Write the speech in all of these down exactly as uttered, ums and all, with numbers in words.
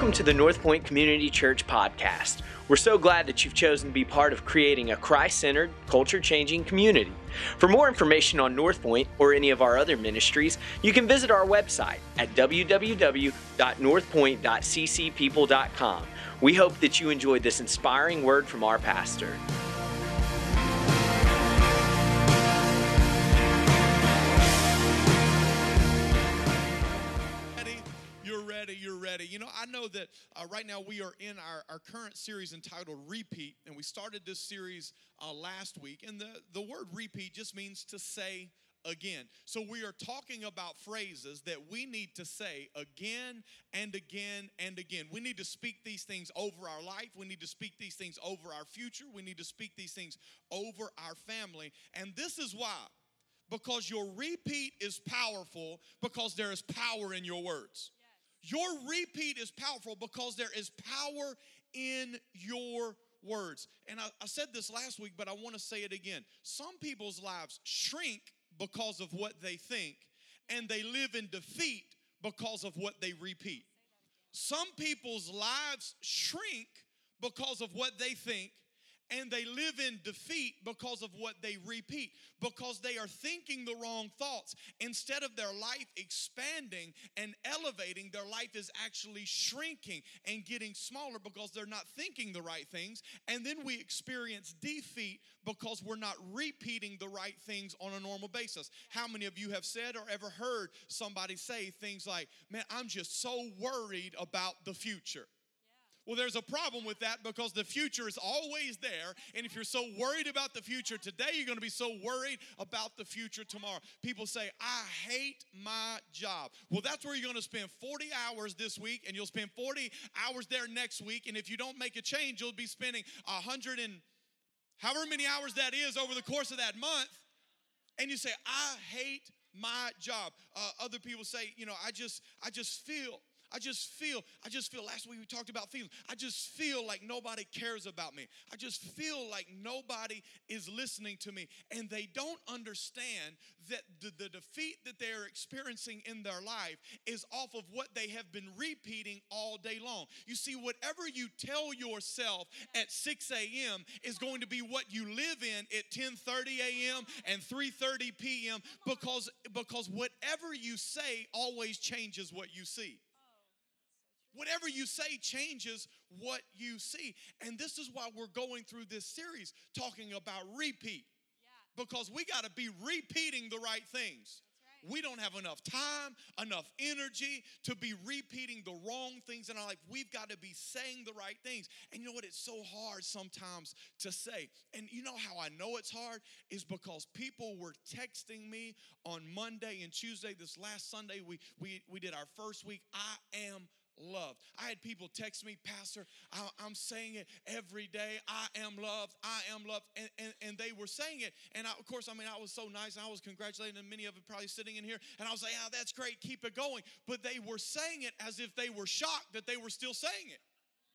Welcome to the North Point Community Church podcast. We're so glad that you've chosen to be part of creating a Christ-centered, culture-changing community. For more information on North Point or any of our other ministries, you can visit our website at w w w dot north point dot c c people dot com. We hope that you enjoyed this inspiring word from our pastor. You're ready. You know, I know that uh, right now we are in our, our current series entitled Repeat, and we started this series uh, last week, and the, the word repeat just means to say again. So we are talking about phrases that we need to say again and again and again. We need to speak these things over our life. We need to speak these things over our future. We need to speak these things over our family, and this is why. Because your repeat is powerful because there is power in your words. Your repeat is powerful because there is power in your words. And I, I said this last week, but I want to say it again. Some people's lives shrink because of what they think, and they live in defeat because of what they repeat. Some people's lives shrink because of what they think, and they live in defeat because of what they repeat, because they are thinking the wrong thoughts. Instead of their life expanding and elevating, their life is actually shrinking and getting smaller because they're not thinking the right things. And then we experience defeat because we're not repeating the right things on a normal basis. How many of you have said or ever heard somebody say things like, man, I'm just so worried about the future? Well, there's a problem with that because the future is always there. And if you're so worried about the future today, you're going to be so worried about the future tomorrow. People say, I hate my job. Well, that's where you're going to spend forty hours this week, and you'll spend forty hours there next week. And if you don't make a change, you'll be spending one hundred and however many hours that is over the course of that month. And you say, I hate my job. Uh, other people say, you know, I just, I just feel. I just feel, I just feel, last week we talked about feelings. I just feel like nobody cares about me. I just feel like nobody is listening to me. And they don't understand that the, the defeat that they're experiencing in their life is off of what they have been repeating all day long. You see, whatever you tell yourself at six a.m. is going to be what you live in at ten thirty a.m. and three thirty p.m. because, because whatever you say always changes what you see. Whatever you say changes what you see. And this is why we're going through this series talking about repeat. Yeah. Because we got to be repeating the right things. Right. We don't have enough time, enough energy to be repeating the wrong things in our life. We've got to be saying the right things. And you know what? It's so hard sometimes to say. And you know how I know it's hard? Is because people were texting me on Monday and Tuesday. This last Sunday, we, we, we did our first week. I am loved. I had people text me, Pastor, I, I'm saying it every day. I am loved. I am loved. And, and, and they were saying it. And I, of course, I mean, I was so nice. And I was congratulating them. Many of them probably sitting in here. And I was like, oh, that's great. Keep it going. But they were saying it as if they were shocked that they were still saying it.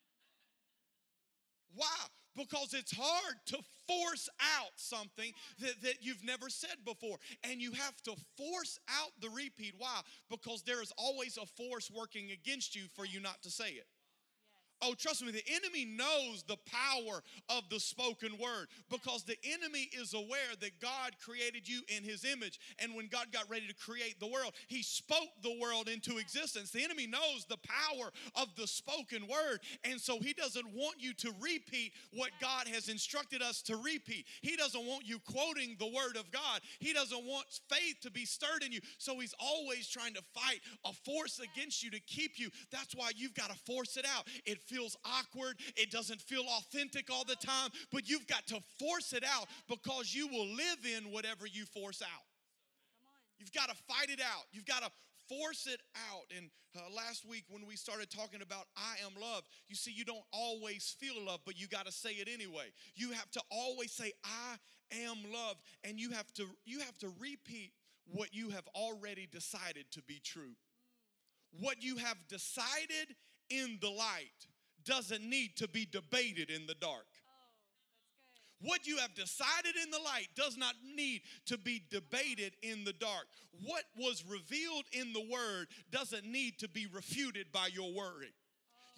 Why? Because it's hard to force out something that, that you've never said before. And you have to force out the repeat. Why? Because there is always a force working against you for you not to say it. Oh, trust me, the enemy knows the power of the spoken word because the enemy is aware that God created you in his image. And when God got ready to create the world, he spoke the world into existence. The enemy knows the power of the spoken word. And so he doesn't want you to repeat what God has instructed us to repeat. He doesn't want you quoting the word of God. He doesn't want faith to be stirred in you. So he's always trying to fight a force against you to keep you. That's why you've got to force it out. It feels awkward. It doesn't feel authentic all the time, but you've got to force it out because you will live in whatever you force out. You've got to fight it out. You've got to force it out. And uh, last week when we started talking about I am loved, you see, you don't always feel love, but you got to say it anyway. You have to always say I am loved, and you have to you have to repeat what you have already decided to be true. What you have decided in the light doesn't need to be debated in the dark. Oh, what you have decided in the light does not need to be debated in the dark. What was revealed in the word doesn't need to be refuted by your worry.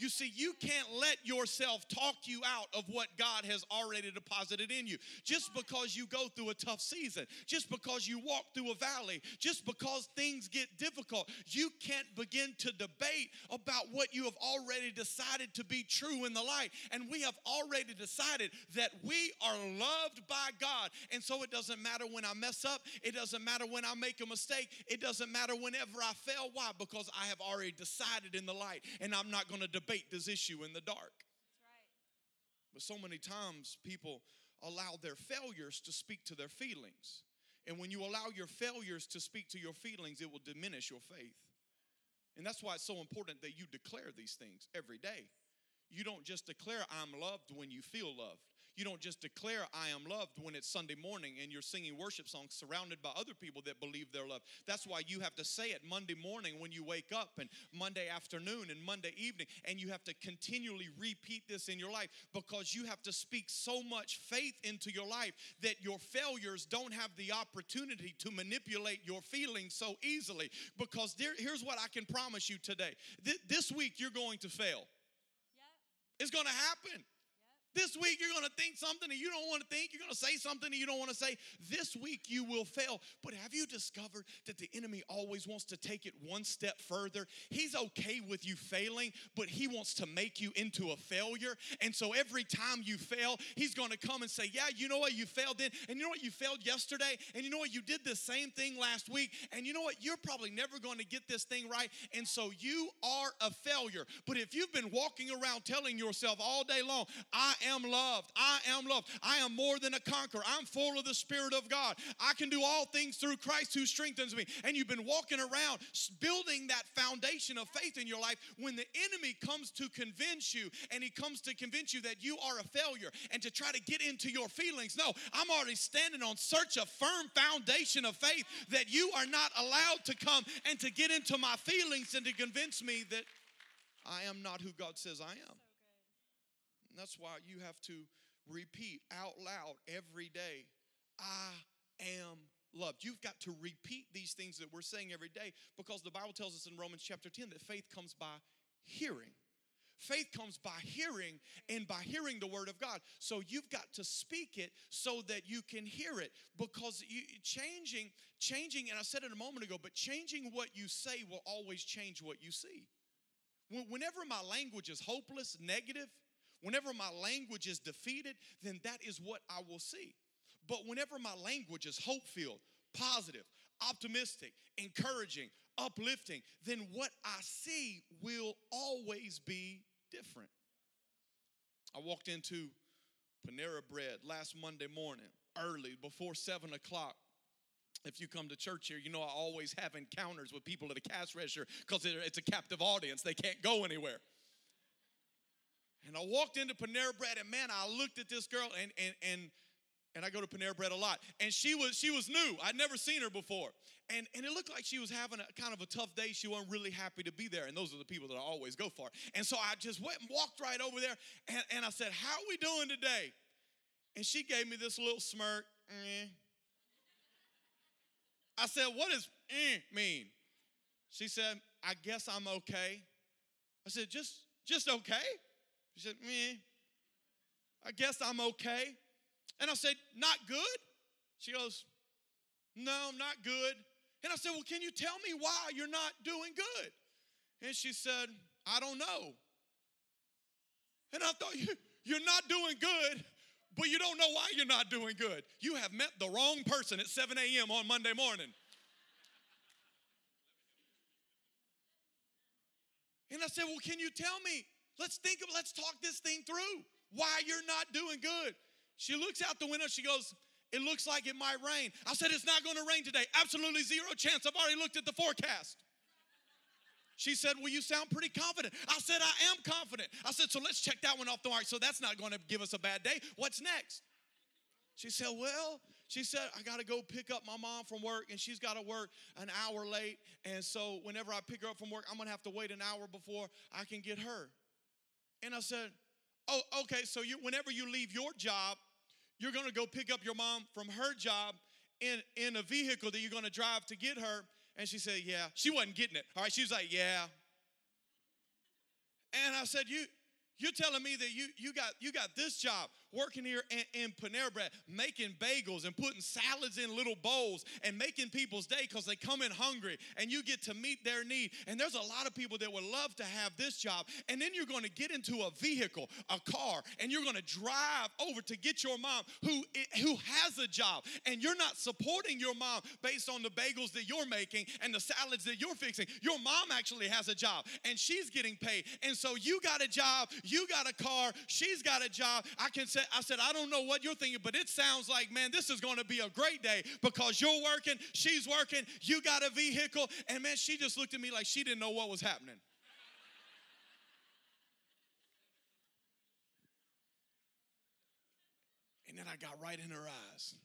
You see, you can't let yourself talk you out of what God has already deposited in you. Just because you go through a tough season, just because you walk through a valley, just because things get difficult, you can't begin to debate about what you have already decided to be true in the light. And we have already decided that we are loved by God. And so it doesn't matter when I mess up. It doesn't matter when I make a mistake. It doesn't matter whenever I fail. Why? Because I have already decided in the light, and I'm not going to debate this issue in the dark. That's right. But so many times people allow their failures to speak to their feelings. And when you allow your failures to speak to your feelings, it will diminish your faith. And that's why it's so important that you declare these things every day. You don't just declare I'm loved when you feel loved. You don't just declare I am loved when it's Sunday morning and you're singing worship songs surrounded by other people that believe they're loved. That's why you have to say it Monday morning when you wake up, and Monday afternoon and Monday evening, and you have to continually repeat this in your life, because you have to speak so much faith into your life that your failures don't have the opportunity to manipulate your feelings so easily. Because there, here's what I can promise you today. Th- this week you're going to fail. Yep. It's going to happen. This week, you're going to think something that you don't want to think. You're going to say something that you don't want to say. This week, you will fail. But have you discovered that the enemy always wants to take it one step further? He's okay with you failing, but he wants to make you into a failure. And so every time you fail, he's going to come and say, yeah, you know what? You failed then. And you know what? You failed yesterday. And you know what? You did the same thing last week. And you know what? You're probably never going to get this thing right. And so you are a failure. But if you've been walking around telling yourself all day long, I am loved. I am loved. I am more than a conqueror. I'm full of the Spirit of God. I can do all things through Christ who strengthens me. And you've been walking around building that foundation of faith in your life. When the enemy comes to convince you, and he comes to convince you that you are a failure and to try to get into your feelings, no, I'm already standing on such a firm foundation of faith that you are not allowed to come and to get into my feelings and to convince me that I am not who God says I am. And that's why you have to repeat out loud every day, I am loved. You've got to repeat these things that we're saying every day, because the Bible tells us in Romans chapter ten that faith comes by hearing. Faith comes by hearing, and by hearing the word of God. So you've got to speak it so that you can hear it, because you, changing, changing, and I said it a moment ago, but changing what you say will always change what you see. Whenever my language is hopeless, negative, whenever my language is defeated, then that is what I will see. But whenever my language is hope-filled, positive, optimistic, encouraging, uplifting, then what I see will always be different. I walked into Panera Bread last Monday morning, early, before seven o'clock. If you come to church here, you know I always have encounters with people at a cash register, because it's a captive audience. They can't go anywhere. And I walked into Panera Bread, and man, I looked at this girl, and and and and I go to Panera Bread a lot. And she was she was new. I'd never seen her before. And and it looked like she was having a kind of a tough day. She wasn't really happy to be there. And those are the people that I always go for. And so I just went and walked right over there, and, and I said, how are we doing today? And she gave me this little smirk. Eh. I said, what does eh mean? She said, I guess I'm okay. I said, just, just okay? She said, meh, I guess I'm okay. And I said, not good? She goes, no, not good. And I said, well, can you tell me why you're not doing good? And she said, I don't know. And I thought, you're not doing good, but you don't know why you're not doing good. You have met the wrong person at seven a.m. on Monday morning. And I said, well, can you tell me? Let's think of, let's talk this thing through. Why you're not doing good. She looks out the window, she goes, it looks like it might rain. I said, it's not going to rain today. Absolutely zero chance. I've already looked at the forecast. She said, well, you sound pretty confident. I said, I am confident. I said, so let's check that one off the mark. So that's not going to give us a bad day. What's next? She said, well, she said, I got to go pick up my mom from work, and she's got to work an hour late. And so whenever I pick her up from work, I'm going to have to wait an hour before I can get her. And I said, oh, okay, so you, whenever you leave your job, you're going to go pick up your mom from her job in, in a vehicle that you're going to drive to get her. And she said, yeah. She wasn't getting it. All right, she was like, yeah. And I said, you, you're telling me that you, you, got, you got this job working here in, in Panera Bread, making bagels and putting salads in little bowls and making people's day because they come in hungry and you get to meet their need. And there's a lot of people that would love to have this job. And then you're going to get into a vehicle, a car, and you're going to drive over to get your mom who, who has a job. And you're not supporting your mom based on the bagels that you're making and the salads that you're fixing. Your mom actually has a job and she's getting paid. And so you got a job, you got a car, she's got a job. I can say, I said, I don't know what you're thinking, but it sounds like, man, this is going to be a great day because you're working, she's working, you got a vehicle. And man, she just looked at me like she didn't know what was happening. And then I got right in her eyes.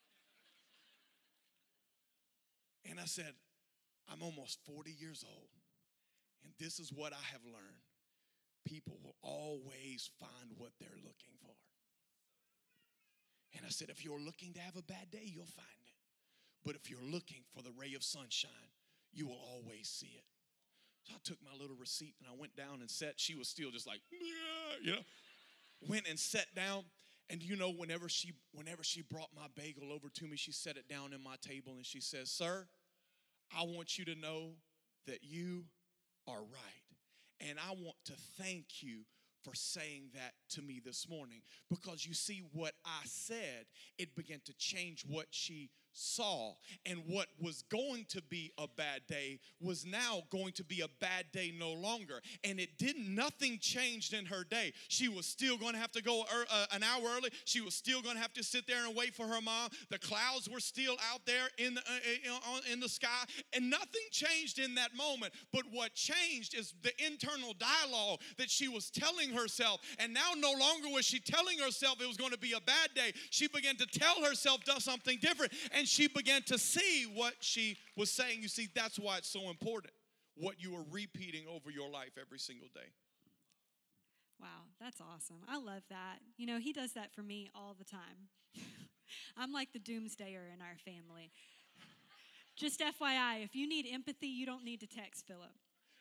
And I said, I'm almost forty years old. And this is what I have learned. People will always find what they're looking for. And I said, if you're looking to have a bad day, you'll find it. But if you're looking for the ray of sunshine, you will always see it. So I took my little receipt and I went down and sat. She was still just like, yeah, you know. Went and sat down. And you know, whenever she, whenever she brought my bagel over to me, she set it down in my table and she says, sir, I want you to know that you are right. And I want to thank you for saying that to me this morning. Because you see, what I said, it began to change what she saw. And what was going to be a bad day was now going to be a bad day no longer. And it didn't, nothing changed in her day. She was still going to have to go er, uh, an hour early. She was still going to have to sit there and wait for her mom. The clouds were still out there in the, uh, in the sky. And nothing changed in that moment. But what changed is the internal dialogue that she was telling herself. And now no longer was she telling herself it was going to be a bad day. She began to tell herself do something different. And she began to see what she was saying. You see, that's why it's so important, what you are repeating over your life every single day. Wow, that's awesome. I love that. You know, he does that for me all the time. I'm like the doomsdayer in our family. Just F Y I, if you need empathy, you don't need to text Philip.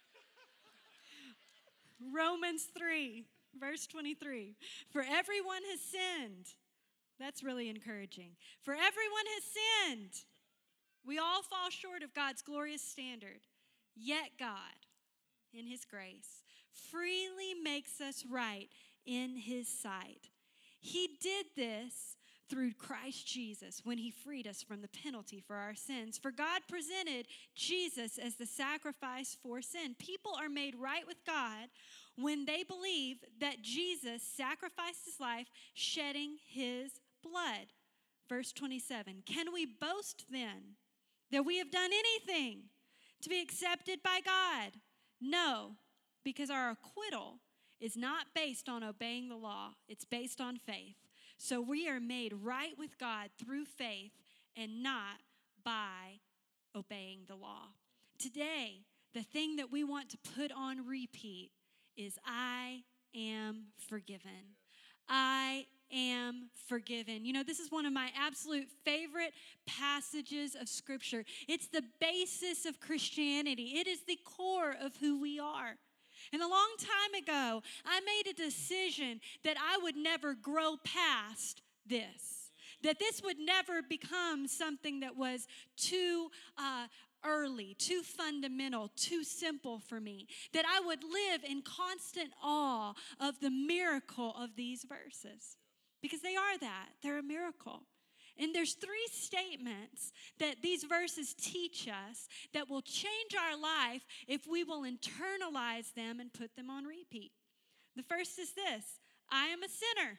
Romans three, verse twenty-three. For everyone has sinned. That's really encouraging. For everyone has sinned. We all fall short of God's glorious standard. Yet God, in his grace, freely makes us right in his sight. He did this through Christ Jesus when he freed us from the penalty for our sins. For God presented Jesus as the sacrifice for sin. People are made right with God when they believe that Jesus sacrificed his life, shedding his blood. Verse twenty-seven, can we boast then that we have done anything to be accepted by God? No, because our acquittal is not based on obeying the law. It's based on faith. So we are made right with God through faith and not by obeying the law. Today, the thing that we want to put on repeat is I am forgiven. I am forgiven. You know, this is one of my absolute favorite passages of Scripture. It's the basis of Christianity. It is the core of who we are. And a long time ago, I made a decision that I would never grow past this. That this would never become something that was too uh, early, too fundamental, too simple for me. That I would live in constant awe of the miracle of these verses. Because they are that. They're a miracle. And there's three statements that these verses teach us that will change our life if we will internalize them and put them on repeat. The first is this: I am a sinner.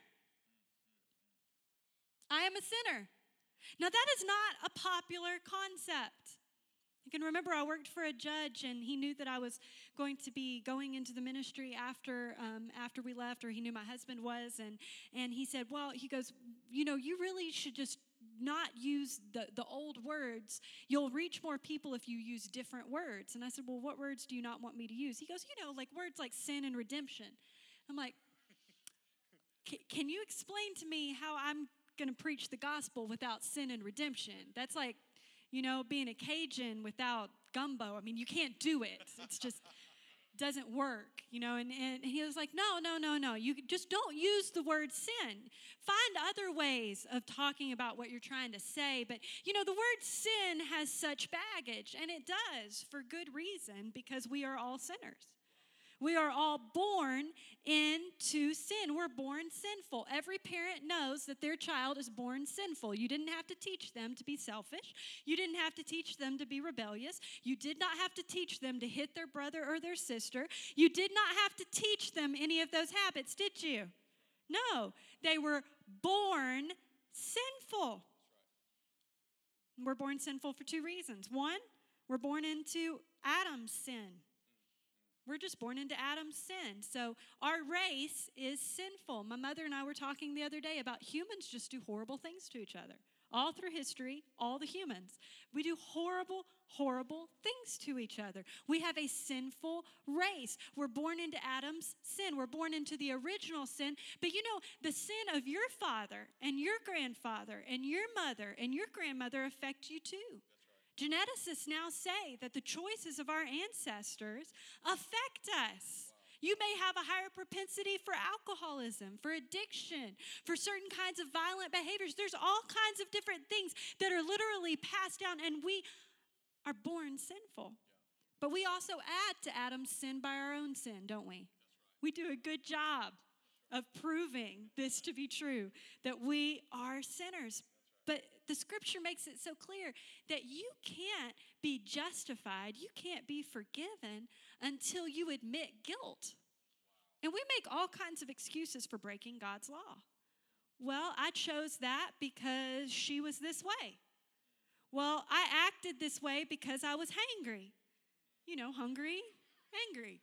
I am a sinner. Now, that is not a popular concept. You can remember I worked for a judge, and he knew that I was going to be going into the ministry after um, after we left, or he knew my husband was, and and he said, well, he goes, you know, you really should just not use the, the old words. You'll reach more people if you use different words. And I said, well, what words do you not want me to use? He goes, you know, like words like sin and redemption. I'm like, can you explain to me how I'm going to preach the gospel without sin and redemption? That's like, you know, being a Cajun without gumbo. I mean, you can't do it. It's just doesn't work, you know, and, and he was like, no, no, no, no, you just don't use the word sin. Find other ways of talking about what you're trying to say. But, you know, the word sin has such baggage, and it does for good reason, because we are all sinners. We are all born into sin. We're born sinful. Every parent knows that their child is born sinful. You didn't have to teach them to be selfish. You didn't have to teach them to be rebellious. You did not have to teach them to hit their brother or their sister. You did not have to teach them any of those habits, did you? No, they were born sinful. We're born sinful for two reasons. One, we're born into Adam's sin. We're just born into Adam's sin. So our race is sinful. My mother and I were talking the other day about humans just do horrible things to each other. All through history, all the humans. We do horrible, horrible things to each other. We have a sinful race. We're born into Adam's sin. We're born into the original sin. But you know, the sin of your father and your grandfather and your mother and your grandmother affect you too. Geneticists now say that the choices of our ancestors affect us. You may have a higher propensity for alcoholism, for addiction, for certain kinds of violent behaviors. There's all kinds of different things that are literally passed down, and we are born sinful. But we also add to Adam's sin by our own sin, don't we? We do a good job of proving this to be true, that we are sinners. But the scripture makes it so clear that you can't be justified, you can't be forgiven until you admit guilt. And we make all kinds of excuses for breaking God's law. Well, I chose that because she was this way. Well, I acted this way because I was hangry. You know, hungry, angry.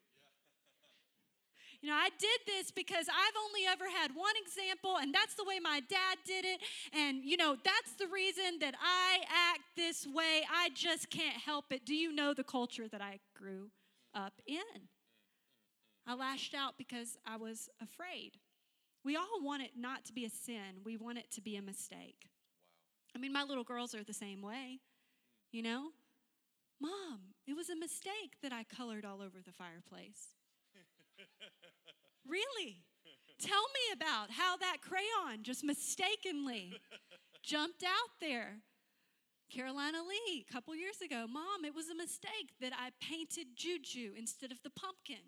You know, I did this because I've only ever had one example, and that's the way my dad did it. And, you know, that's the reason that I act this way. I just can't help it. Do you know the culture that I grew up in? I lashed out because I was afraid. We all want it not to be a sin. We want it to be a mistake. I mean, my little girls are the same way, you know. Mom, it was a mistake that I colored all over the fireplace. Really? Tell me about how that crayon just mistakenly jumped out there. Carolina Lee, a couple years ago, Mom, it was a mistake that I painted Juju instead of the pumpkin.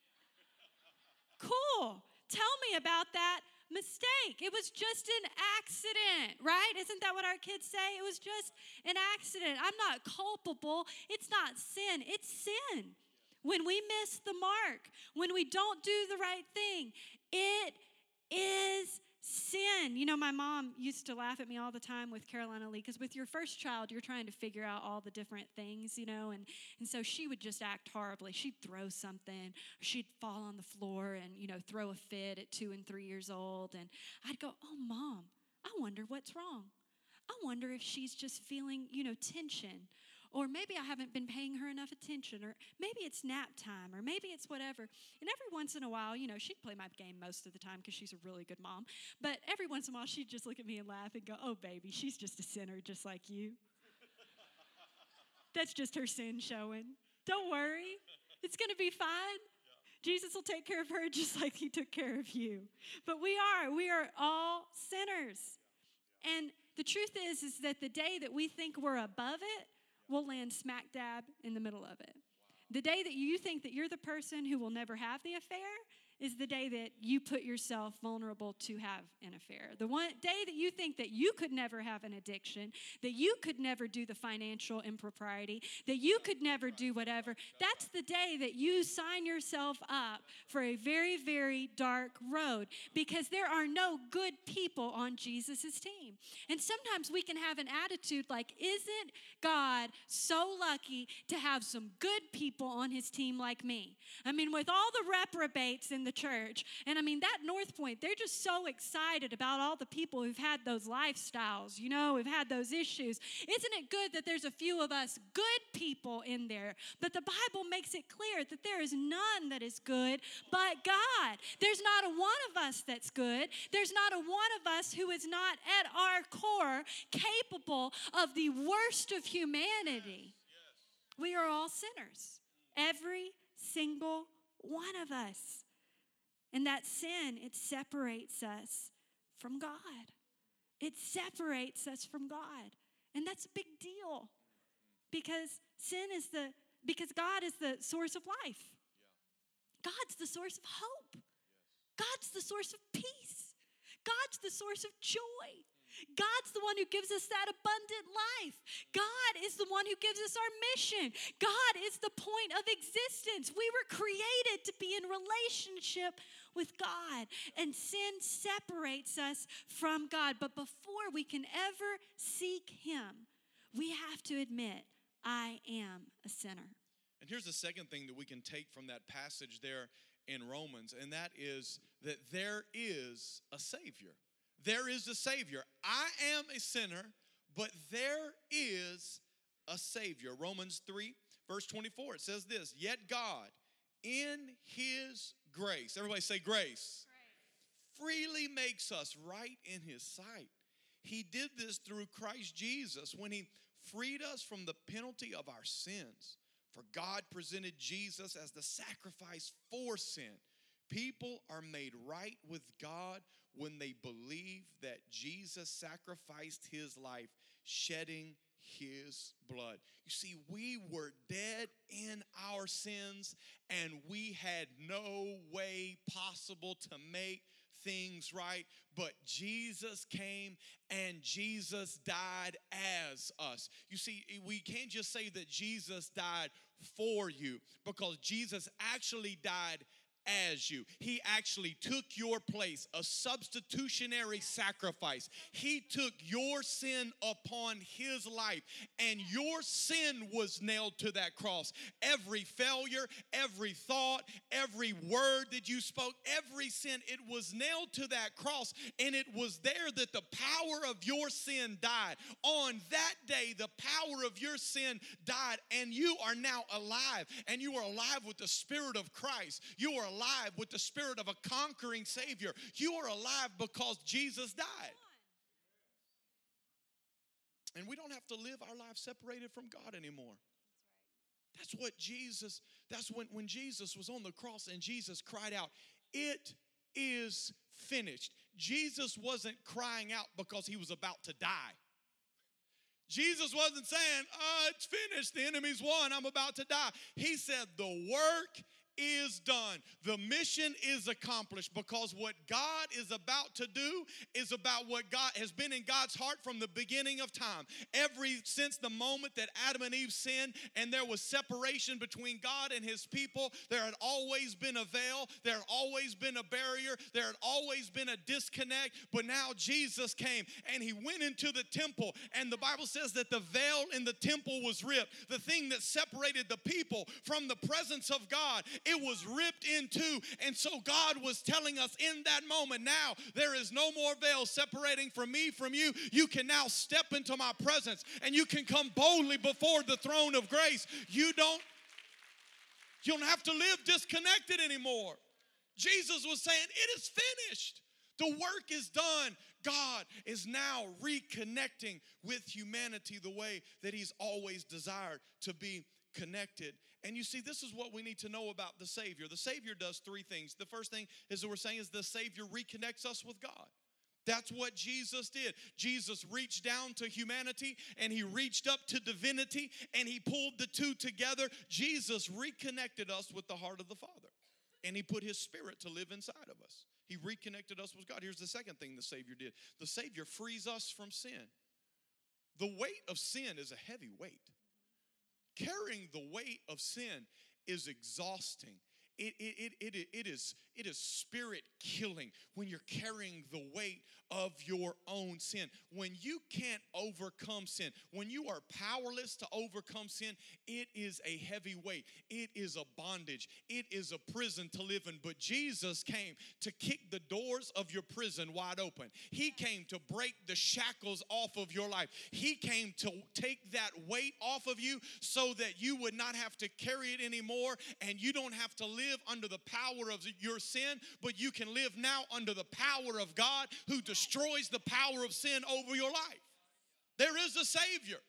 Cool. Tell me about that mistake. It was just an accident, right? Isn't that what our kids say? It was just an accident. I'm not culpable. It's not sin. It's sin. When we miss the mark, when we don't do the right thing, it is sin. You know, my mom used to laugh at me all the time with Carolina Lee, because with your first child, you're trying to figure out all the different things, you know, and, and so she would just act horribly. She'd throw something, or she'd fall on the floor and, you know, throw a fit at two and three years old, and I'd go, oh, Mom, I wonder what's wrong. I wonder if she's just feeling, you know, tension. Or maybe I haven't been paying her enough attention, or maybe it's nap time, or maybe it's whatever. And every once in a while, you know, she'd play my game most of the time because she's a really good mom. But every once in a while, she'd just look at me and laugh and go, oh, baby, she's just a sinner just like you. That's just her sin showing. Don't worry. It's going to be fine. Jesus will take care of her just like he took care of you. But we are. We are all sinners. And the truth is, is that the day that we think we're above it, we'll land smack dab in the middle of it. The day that you think that you're the person who will never have the affair is the day that you put yourself vulnerable to have an affair. The one day that you think that you could never have an addiction, that you could never do the financial impropriety, that you could never do whatever, that's the day that you sign yourself up for a very, very dark road, because there are no good people on Jesus' team. And sometimes we can have an attitude like, isn't God so lucky to have some good people on his team like me? I mean, with all the reprobates in the church, and I mean, that North Point, they're just so excited about all the people who've had those lifestyles, you know, who've had those issues. Isn't it good that there's a few of us good people in there? But the Bible makes it clear that there is none that is good but God. There's not a one of us that's good. There's not a one of us who is not at our core capable of the worst of humanity. We are all sinners. Every single one of us. And that sin, it separates us from God. It separates us from God. And that's a big deal. Because sin is the, because God is the source of life. God's the source of hope. God's the source of peace. God's the source of joy. God's the one who gives us that abundant life. God is the one who gives us our mission. God is the point of existence. We were created to be in relationship with God. And sin separates us from God. But before we can ever seek him, we have to admit, I am a sinner. And here's the second thing that we can take from that passage there in Romans, and that is that there is a Savior. There is a Savior. I am a sinner, but there is a Savior. Romans three, verse twenty-four, it says this, yet God, in his grace, everybody say grace, grace, freely makes us right in his sight. He did this through Christ Jesus when he freed us from the penalty of our sins. For God presented Jesus as the sacrifice for sin. People are made right with God when they believe that Jesus sacrificed his life, shedding his blood. You see, we were dead in our sins, and we had no way possible to make things right, but Jesus came and Jesus died as us. You see, we can't just say that Jesus died for you, because Jesus actually died as you. He actually took your place, a substitutionary sacrifice. He took your sin upon his life, and your sin was nailed to that cross. Every failure, every thought, every word that you spoke, every sin, it was nailed to that cross, and it was there that the power of your sin died. On that day, the power of your sin died, and you are now alive, and you are alive with the Spirit of Christ. You are alive with the spirit of a conquering Savior. You are alive because Jesus died. And we don't have to live our lives separated from God anymore. That's what Jesus, that's when, when Jesus was on the cross and Jesus cried out, it is finished. Jesus wasn't crying out because he was about to die. Jesus wasn't saying, oh, it's finished, the enemy's won, I'm about to die. He said, the work is done. The mission is accomplished, because what God is about to do is about what God has been in God's heart from the beginning of time. Every since the moment that Adam and Eve sinned and there was separation between God and his people, there had always been a veil, there had always been a barrier, there had always been a disconnect, but now Jesus came and he went into the temple, and the Bible says that the veil in the temple was ripped. The thing that separated the people from the presence of God, it was ripped in two. And so God was telling us in that moment, now there is no more veil separating from me from you. You can now step into my presence, and you can come boldly before the throne of grace. You don't, you don't have to live disconnected anymore. Jesus was saying, it is finished. The work is done. God is now reconnecting with humanity the way that he's always desired to be connected. And you see, this is what we need to know about the Savior. The Savior does three things. The first thing is that we're saying is the Savior reconnects us with God. That's what Jesus did. Jesus reached down to humanity, and he reached up to divinity, and he pulled the two together. Jesus reconnected us with the heart of the Father, and he put his Spirit to live inside of us. He reconnected us with God. Here's the second thing the Savior did. The Savior frees us from sin. The weight of sin is a heavy weight. Carrying the weight of sin is exhausting. It, it, it, it, it, is, it is spirit killing when you're carrying the weight of your own sin. When you can't overcome sin, when you are powerless to overcome sin, it is a heavy weight. It is a bondage. It is a prison to live in. But Jesus came to kick the doors of your prison wide open. He came to break the shackles off of your life. He came to take that weight off of you so that you would not have to carry it anymore, and you don't have to live live under the power of your sin, but you can live now under the power of God, who destroys the power of sin over your life. There is a Savior.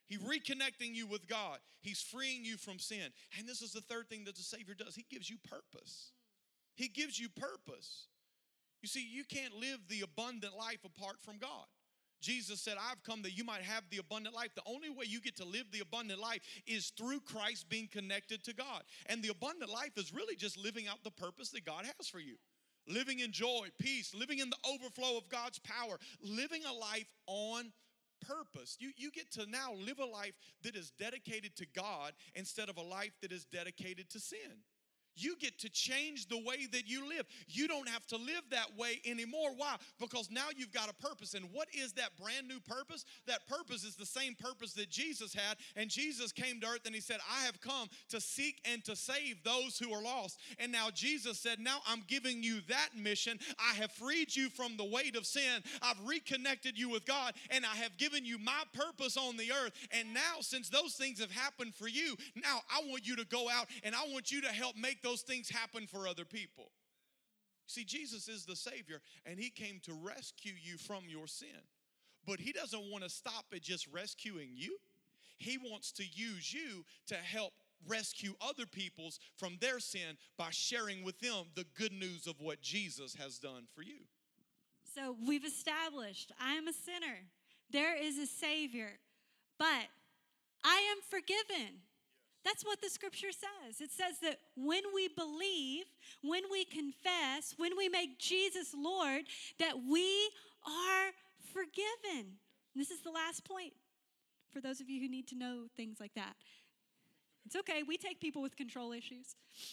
He's reconnecting you with God. He's freeing you from sin. And this is the third thing that the Savior does. He gives you purpose. He gives you purpose. You see, you can't live the abundant life apart from God. Jesus said, I've come that you might have the abundant life. The only way you get to live the abundant life is through Christ being connected to God. And the abundant life is really just living out the purpose that God has for you. Living in joy, peace, living in the overflow of God's power, living a life on purpose. You, you get to now live a life that is dedicated to God instead of a life that is dedicated to sin. You get to change the way that you live. You don't have to live that way anymore. Why? Because now you've got a purpose. And what is that brand new purpose? That purpose is the same purpose that Jesus had. And Jesus came to earth and he said, I have come to seek and to save those who are lost. And now Jesus said, now I'm giving you that mission. I have freed you from the weight of sin. I've reconnected you with God. And I have given you my purpose on the earth. And now, since those things have happened for you, now I want you to go out and I want you to help make those things happen for other people. See, Jesus is the Savior, and he came to rescue you from your sin. But he doesn't want to stop at just rescuing you. He wants to use you to help rescue other peoples from their sin by sharing with them the good news of what Jesus has done for you. So we've established I am a sinner. There is a Savior, but I am forgiven. That's what the scripture says. It says that when we believe, when we confess, when we make Jesus Lord, that we are forgiven. And this is the last point for those of you who need to know things like that. It's okay. We take people with control issues.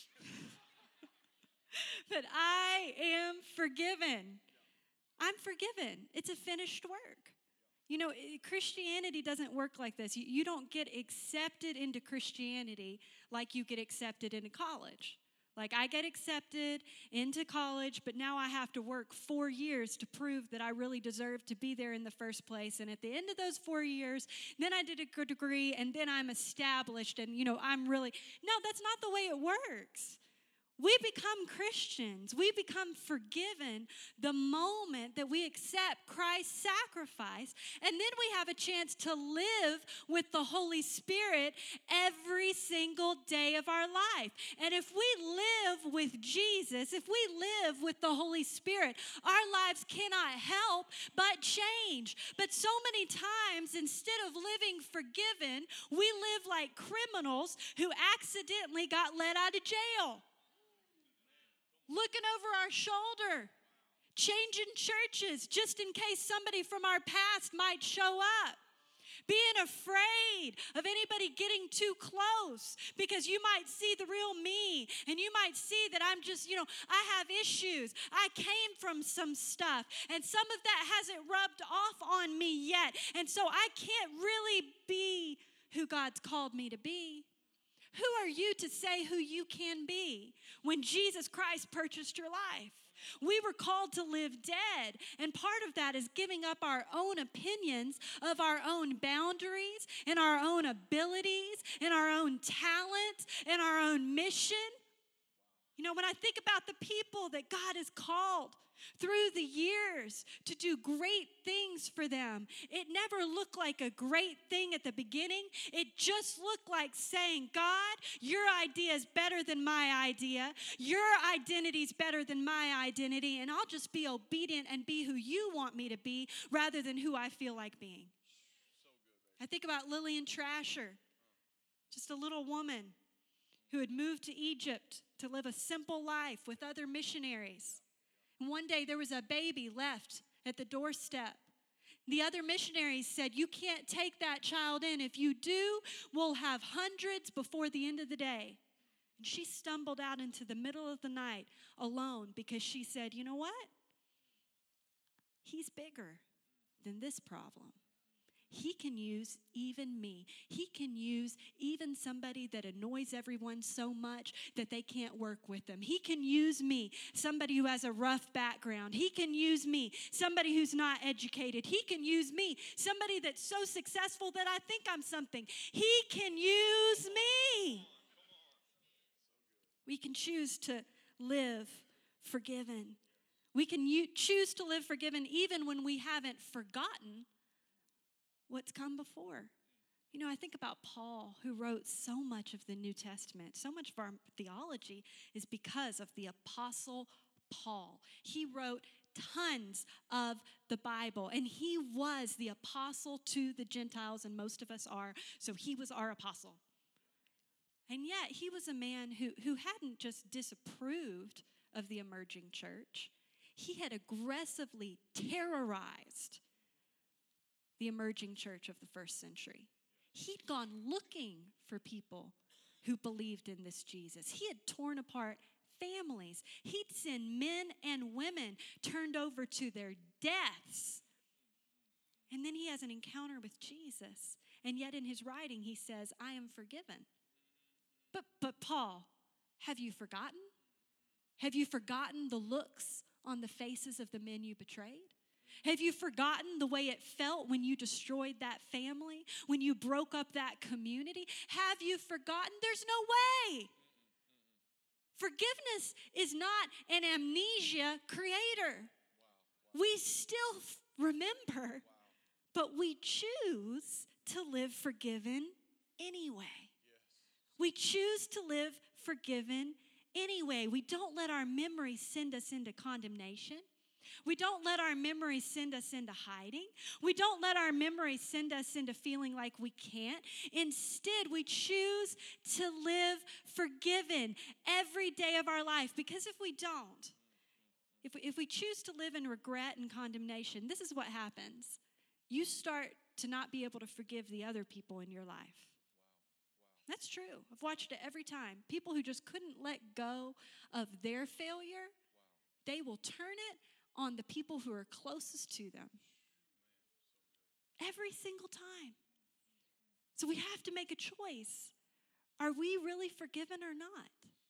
But I am forgiven. I'm forgiven. It's a finished work. You know, Christianity doesn't work like this. You, you don't get accepted into Christianity like you get accepted into college. Like I get accepted into college, but now I have to work four years to prove that I really deserve to be there in the first place. And at the end of those four years, then I did a good degree, and then I'm established, and, you know, I'm really... No, that's not the way it works. We become Christians. We become forgiven the moment that we accept Christ's sacrifice. And then we have a chance to live with the Holy Spirit every single day of our life. And if we live with Jesus, if we live with the Holy Spirit, our lives cannot help but change. But so many times, instead of living forgiven, we live like criminals who accidentally got let out of jail. Looking over our shoulder, changing churches just in case somebody from our past might show up. Being afraid of anybody getting too close because you might see the real me and you might see that I'm just, you know, I have issues. I came from some stuff and some of that hasn't rubbed off on me yet. And so I can't really be who God's called me to be. Who are you to say who you can be when Jesus Christ purchased your life? We were called to live dead, and part of that is giving up our own opinions of our own boundaries and our own abilities and our own talents and our own mission. You know, when I think about the people that God has called through the years to do great things for them, it never looked like a great thing at the beginning. It just looked like saying, God, your idea is better than my idea. Your identity is better than my identity, and I'll just be obedient and be who you want me to be rather than who I feel like being. So good, I think about Lillian Trasher, just a little woman who had moved to Egypt to live a simple life with other missionaries. And one day there was a baby left at the doorstep. The other missionaries said, you can't take that child in. If you do, we'll have hundreds before the end of the day. And she stumbled out into the middle of the night alone because she said, you know what? He's bigger than this problem. He can use even me. He can use even somebody that annoys everyone so much that they can't work with them. He can use me, somebody who has a rough background. He can use me, somebody who's not educated. He can use me, somebody that's so successful that I think I'm something. He can use me. We can choose to live forgiven. We can u- choose to live forgiven even when we haven't forgotten what's come before. You know, I think about Paul, who wrote so much of the New Testament. So much of our theology is because of the Apostle Paul. He wrote tons of the Bible, and he was the apostle to the Gentiles, and most of us are, so he was our apostle. And yet, he was a man who, who hadn't just disapproved of the emerging church. He had aggressively terrorized the emerging church of the first century. He'd gone looking for people who believed in this Jesus. He had torn apart families. He'd send men and women turned over to their deaths. And then he has an encounter with Jesus. And yet in his writing, he says, I am forgiven. But, but Paul, have you forgotten? Have you forgotten the looks on the faces of the men you betrayed? Have you forgotten the way it felt when you destroyed that family, when you broke up that community? Have you forgotten? There's no way. Forgiveness is not an amnesia creator. Wow. We still f- remember, wow. But we choose to live forgiven anyway. Yes. We choose to live forgiven anyway. We don't let our memories send us into condemnation. We don't let our memories send us into hiding. We don't let our memories send us into feeling like we can't. Instead, we choose to live forgiven every day of our life. Because if we don't, if we, if we choose to live in regret and condemnation, this is what happens. You start to not be able to forgive the other people in your life. Wow. Wow. That's true. I've watched it every time. People who just couldn't let go of their failure, wow. They will turn it on the people who are closest to them. Every single time. So we have to make a choice. Are we really forgiven or not?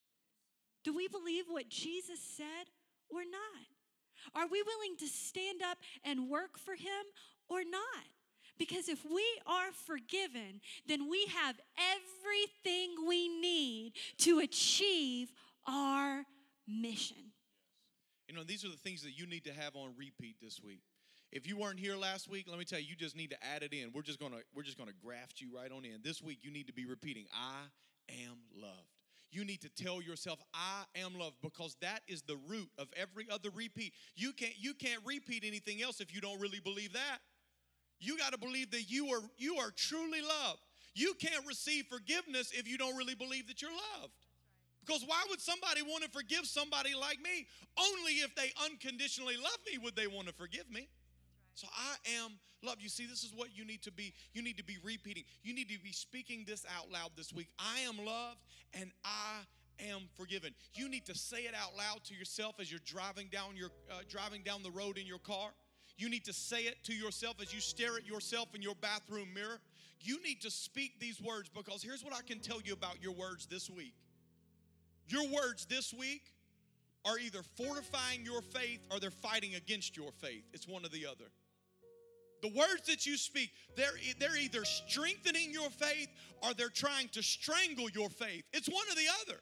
Do we believe what Jesus said or not? Are we willing to stand up and work for him or not? Because if we are forgiven, then we have everything we need to achieve our mission. You know, these are the things that you need to have on repeat this week. If you weren't here last week, let me tell you, you just need to add it in. We're just gonna we're just gonna graft you right on in. This week, you need to be repeating, I am loved. You need to tell yourself, I am loved, because that is the root of every other repeat. You can't you can't repeat anything else if you don't really believe that. You got to believe that you are you are truly loved. You can't receive forgiveness if you don't really believe that you're loved. Because why would somebody want to forgive somebody like me? Only if they unconditionally love me would they want to forgive me. So I am loved. You see, this is what you need to be. You need to be repeating. You need to be speaking this out loud this week. I am loved and I am forgiven. You need to say it out loud to yourself as you're driving down your uh, driving down the road in your car. You need to say it to yourself as you stare at yourself in your bathroom mirror. You need to speak these words, because here's what I can tell you about your words this week. Your words this week are either fortifying your faith or they're fighting against your faith. It's one or the other. The words that you speak, they're, they're either strengthening your faith or they're trying to strangle your faith. It's one or the other.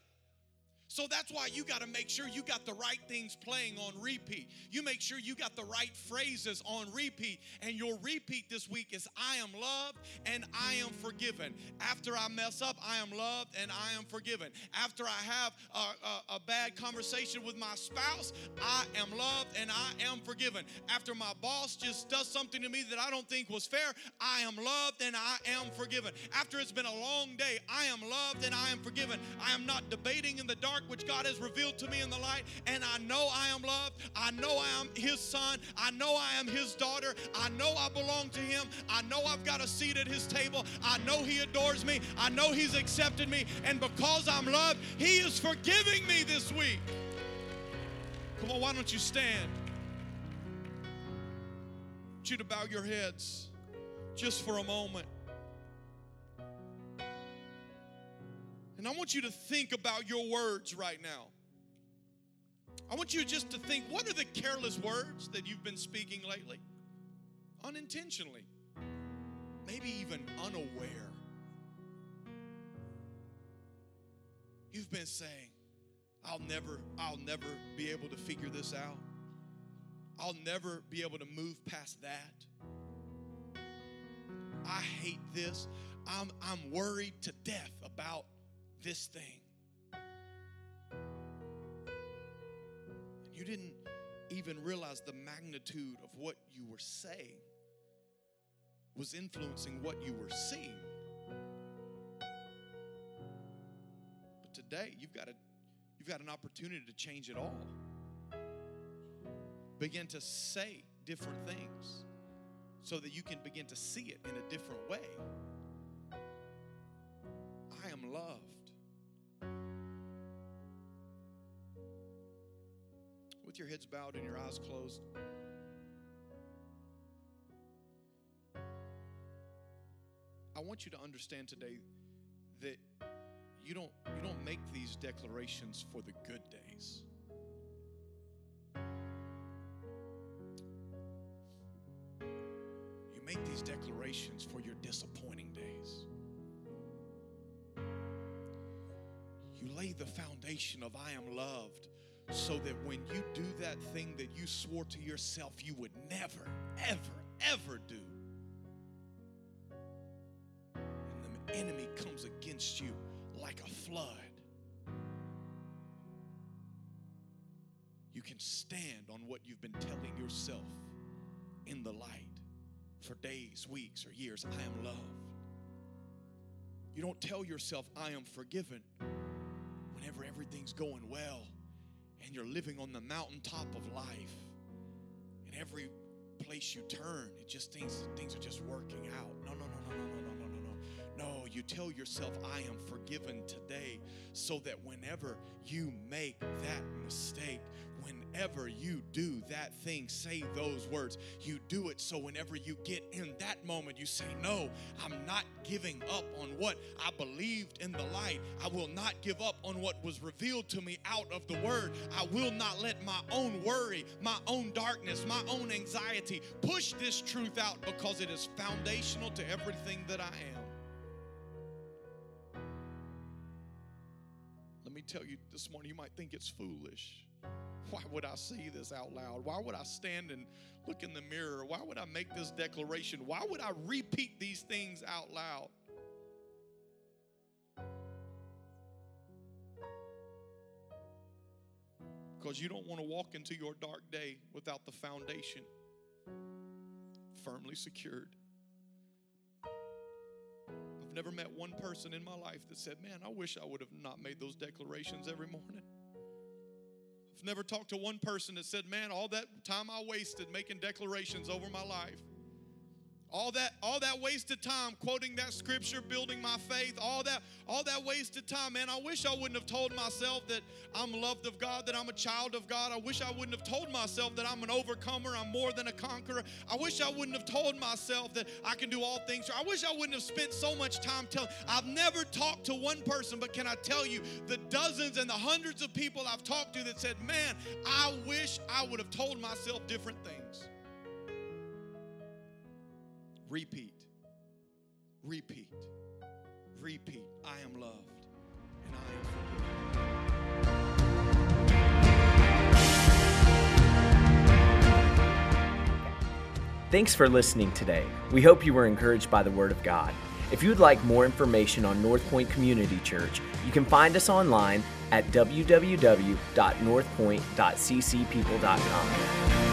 So that's why you got to make sure you got the right things playing on repeat. You make sure you got the right phrases on repeat. And your repeat this week is, I am loved and I am forgiven. After I mess up, I am loved and I am forgiven. After I have a, a, a bad conversation with my spouse, I am loved and I am forgiven. After my boss just does something to me that I don't think was fair, I am loved and I am forgiven. After it's been a long day, I am loved and I am forgiven. I am not debating in the dark, which God has revealed to me in the light, and I know I am loved. I know I am his son. I know I am his daughter. I know I belong to him. I know I've got a seat at his table. I know he adores me. I know he's accepted me, and because I'm loved, he is forgiving me this week. Come on, why don't you stand? I want you to bow your heads just for a moment. And I want you to think about your words right now. I want you just to think, what are the careless words that you've been speaking lately? Unintentionally. Maybe even unaware. You've been saying, I'll never, I'll never be able to figure this out. I'll never be able to move past that. I hate this. I'm, I'm worried to death about this thing. You didn't even realize the magnitude of what you were saying was influencing what you were seeing. But today, you've got a, you've got an opportunity to change it all. Begin to say different things so that you can begin to see it in a different way. I am loved. With your heads bowed and your eyes closed, I want you to understand today that you don't you don't make these declarations for the good days. You make these declarations for your disappointing days. You lay the foundation of I am loved so that when you do that thing that you swore to yourself you would never, ever, ever do, and the enemy comes against you like a flood, you can stand on what you've been telling yourself in the light for days, weeks, or years. I am loved. You don't tell yourself I am forgiven whenever everything's going well and you're living on the mountaintop of life, and every place you turn, it just things things are just working out. No, no, no, no, no, no, no, no, no. No, you tell yourself, I am forgiven today, so that whenever you make that mistake, whenever you do that thing, say those words, you do it so whenever you get in that moment, you say, no, I'm not giving up on what I believed in the light. I will not give up on what was revealed to me out of the word. I will not let my own worry, my own darkness, my own anxiety push this truth out, because it is foundational to everything that I am. Let me tell you this morning, you might think it's foolish. Why would I say this out loud? Why would I stand and look in the mirror? Why would I make this declaration? Why would I repeat these things out loud? Because you don't want to walk into your dark day without the foundation firmly secured. I've never met one person in my life that said, man, I wish I would have not made those declarations every morning. I've never talked to one person that said, man, all that time I wasted making declarations over my life, all that all that wasted time quoting that scripture, building my faith, all that all that wasted time, man, I wish I wouldn't have told myself that I'm loved of God, that I'm a child of God. I wish I wouldn't have told myself that I'm an overcomer, I'm more than a conqueror. I wish I wouldn't have told myself that I can do all things. I wish I wouldn't have spent so much time telling. I've never talked to one person, but can I tell you, the dozens and the hundreds of people I've talked to that said, man, I wish I would have told myself different things. Repeat, repeat, repeat. I am loved and I am forgiven. Thanks for listening today. We hope you were encouraged by the Word of God. If you'd like more information on North Point Community Church, you can find us online at w w w dot north point dot c c people dot com.